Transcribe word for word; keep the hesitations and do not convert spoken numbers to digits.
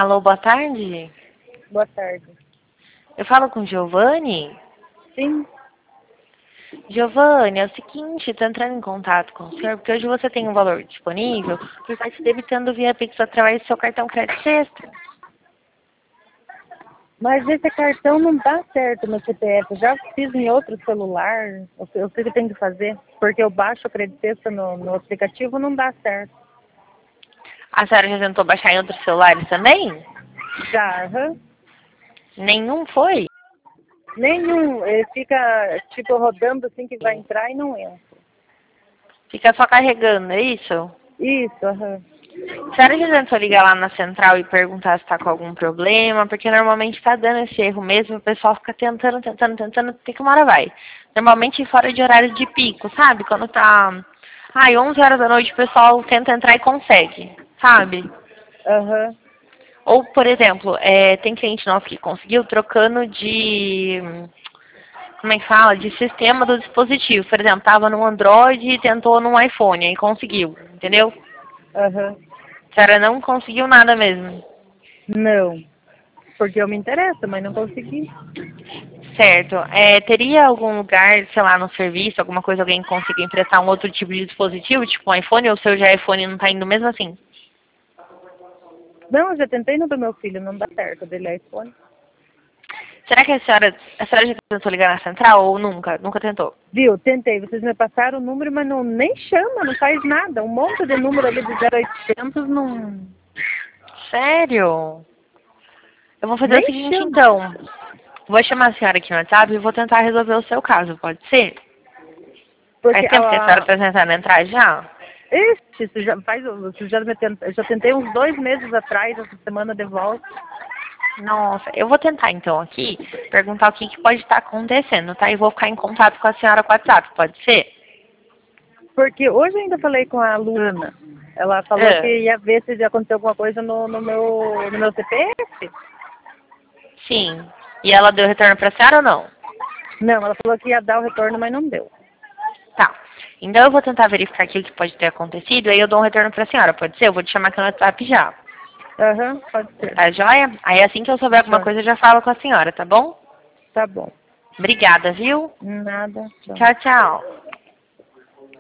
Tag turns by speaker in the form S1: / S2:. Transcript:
S1: Alô, boa tarde.
S2: Boa tarde.
S1: Eu falo com Giovanni?
S2: Sim.
S1: Giovanni, é o seguinte, estou entrando em contato com o senhor, porque hoje você tem um valor disponível que está te debitando via Pix através do seu cartão crédito extra.
S2: Mas esse cartão não dá certo no C P F. Eu já fiz em outro celular. Eu eu sei o que tem que fazer. Porque eu baixo o crédito extra no, no aplicativo, não dá certo.
S1: A senhora já tentou baixar em outros celulares também?
S2: Já, aham.
S1: Nenhum foi?
S2: Nenhum. Ele fica, tipo, rodando assim que vai entrar e não entra.
S1: Fica só carregando, é isso?
S2: Isso, aham.
S1: A senhora já tentou ligar lá na central e perguntar se está com algum problema? Porque normalmente está dando esse erro mesmo, o pessoal fica tentando, tentando, tentando, tem que uma hora vai. Normalmente fora de horário de pico, sabe? Quando tá, ai, onze horas da noite o pessoal tenta entrar e consegue, sabe?
S2: Aham.
S1: Ou, por exemplo, é, tem cliente nosso que conseguiu trocando de, como é que fala? De sistema do dispositivo. Por exemplo, estava no Android e tentou no iPhone, aí conseguiu, entendeu?
S2: Aham.
S1: A senhora não conseguiu nada mesmo.
S2: Não. Porque eu me interesso, mas não consegui.
S1: Certo. É, teria algum lugar, sei lá, no serviço, alguma coisa, alguém consiga emprestar um outro tipo de dispositivo, tipo um iPhone, ou o seu já iPhone não está indo mesmo assim?
S2: Não, eu já tentei no do meu filho, não dá certo. O dele é iPhone.
S1: Será que a senhora, a senhora já tentou ligar na central ou nunca? Nunca tentou?
S2: Viu, tentei. Vocês me passaram o número, mas não, nem chama, não faz nada. Um monte de número ali de zero oitocentos não...
S1: Sério? Eu vou fazer o
S2: Nem
S1: seguinte
S2: chama.
S1: então. Vou chamar a senhora aqui no WhatsApp e vou tentar resolver o seu caso, pode ser?
S2: Porque
S1: Faz tempo que a senhora
S2: ela...
S1: está tentando entrar já?
S2: Ixi, você já faz... Você já me tent... Eu já tentei uns dois meses atrás, essa semana de volta.
S1: Nossa, eu vou tentar então aqui, perguntar o que, que pode estar acontecendo, tá? E vou ficar em contato com a senhora com o WhatsApp, pode ser?
S2: Porque hoje eu ainda falei com a Luana. Ela falou que
S1: Ah,
S2: ia ver se aconteceu alguma coisa no, no, meu, no meu C P F.
S1: sim. E ela deu retorno pra senhora ou não?
S2: Não, ela falou que ia dar o retorno, mas não deu.
S1: Tá. Então eu vou tentar verificar aqui o que pode ter acontecido, aí eu dou um retorno pra senhora, pode ser? Eu vou te chamar aqui no WhatsApp já.
S2: Aham, pode ser.
S1: Tá joia? Aí assim que eu souber alguma
S2: Tá,
S1: coisa eu já falo com a senhora, tá bom?
S2: tá bom.
S1: Obrigada, viu?
S2: Nada, tchau.
S1: Tchau, tchau.